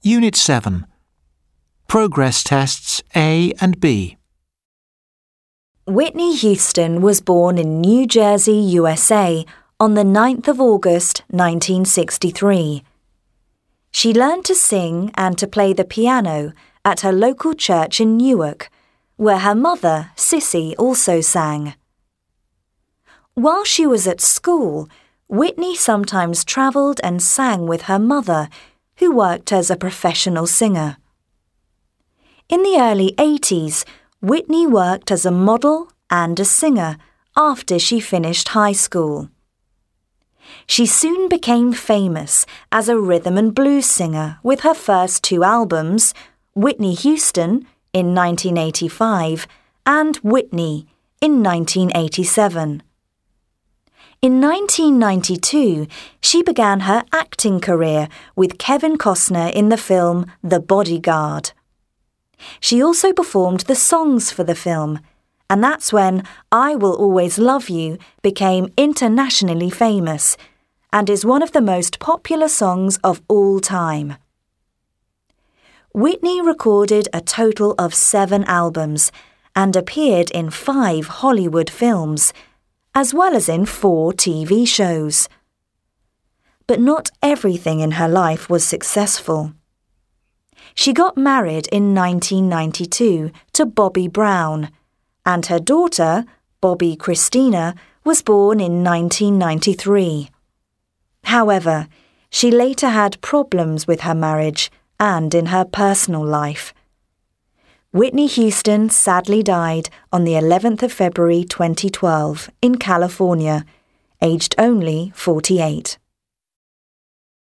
Unit 7. Progress tests A and B. Whitney Houston was born in New Jersey, USA, on the 9th of August, 1963. She learned to sing and to play the piano at her local church in Newark, where her mother, Sissy, also sang. While she was at school, Whitney sometimes travelled and sang with her mother, who worked as a professional singer. In the early 80s, Whitney worked as a model and a singer after she finished high school. She soon became famous as a rhythm and blues singer with her first two albums, Whitney Houston in 1985 and Whitney in 1987. In 1992, she began her acting career with Kevin Costner in the film The Bodyguard. She also performed the songs for the film, and that's when I Will Always Love You became internationally famous and is one of the most popular songs of all time. Whitney recorded a total of 7 albums and appeared in 5 Hollywood films, as well as in 4 TV shows. But not everything in her life was successful. She got married in 1992 to Bobby Brown, and her daughter, Bobby Christina, was born in 1993. However, she later had problems with her marriage and in her personal life. Whitney Houston sadly died on the 11th of February 2012 in California, aged only 48.